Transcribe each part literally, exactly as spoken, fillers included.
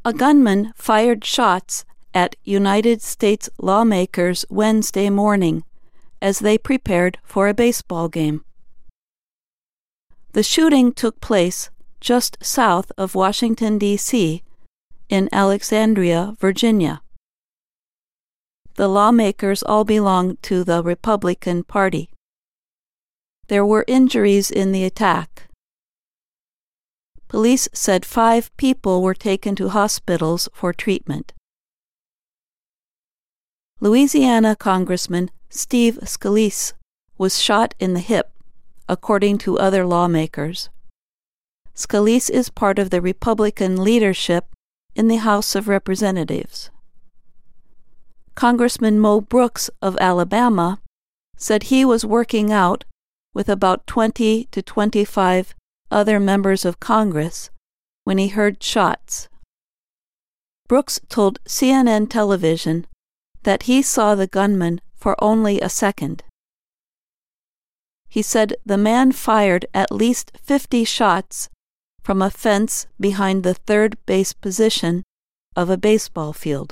A gunman fired shots at United States lawmakers Wednesday morning as they prepared for a baseball game. The shooting took place just south of Washington, D C, in Alexandria, Virginia. The lawmakers all belong to the Republican Party. There were injuries in the attack. Police said five people were taken to hospitals for treatment. Louisiana Congressman Steve Scalise was shot in the hip, according to other lawmakers. Scalise is part of the Republican leadership in the House of Representatives. Congressman Mo Brooks of Alabama said he was working out with about twenty to twenty-five other members of Congress when he heard shots. Brooks told C N N television that he saw the gunman for only a second. He said the man fired at least fifty shots from a fence behind the third base position of a baseball field.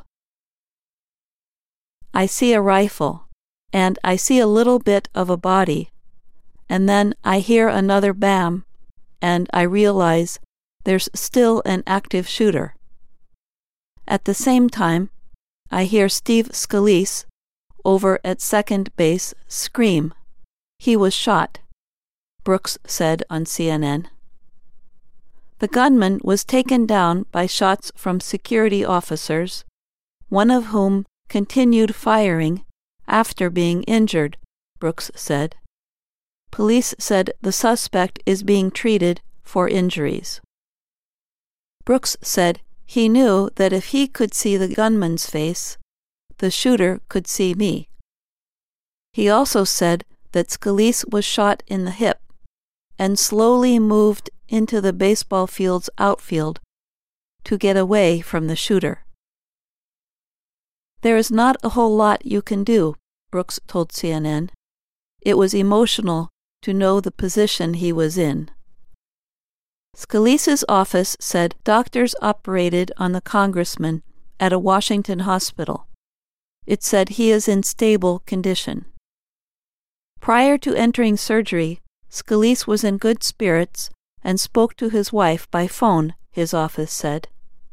I see a rifle, and I see a little bit of a body, and then I hear another bam, and I realize there's still an active shooter. At the same time, I hear Steve Scalise over at second base scream, "He was shot," Brooks said on C N N. The gunman was taken down by shots from security officers, one of whom continued firing after being injured, Brooks said. Police said the suspect is being treated for injuries. Brooks said he knew that if he could see the gunman's face, the shooter could see me. He also said that Scalise was shot in the hip and slowly moved into the baseball field's outfield to get away from the shooter. "There is not a whole lot you can do," Brooks told C N N. "It was emotional to know the position he was in." Scalise's office said doctors operated on the congressman at a Washington hospital. It said he is in stable condition. Prior to entering surgery, Scalise was in good spirits and spoke to his wife by phone, his office said.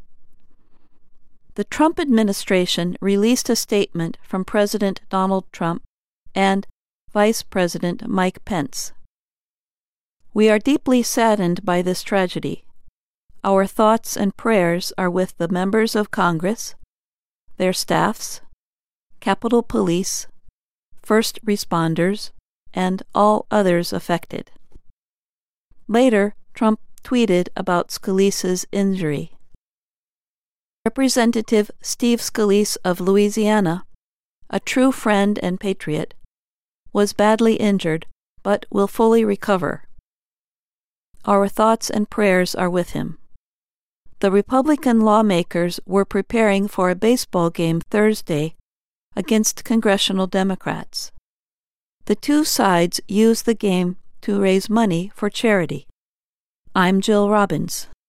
The Trump administration released a statement from President Donald Trump and Vice President Mike Pence. "We are deeply saddened by this tragedy. Our thoughts and prayers are with the members of Congress, their staffs, Capitol Police, first responders, and all others affected." Later, Trump tweeted about Scalise's injury. Representative Steve Scalise of Louisiana, a true friend and patriot, was badly injured but will fully recover. Our thoughts and prayers are with him. The Republican lawmakers were preparing for a baseball game Thursday against congressional Democrats. The two sides used the game to raise money for charity. I'm Jill Robbins.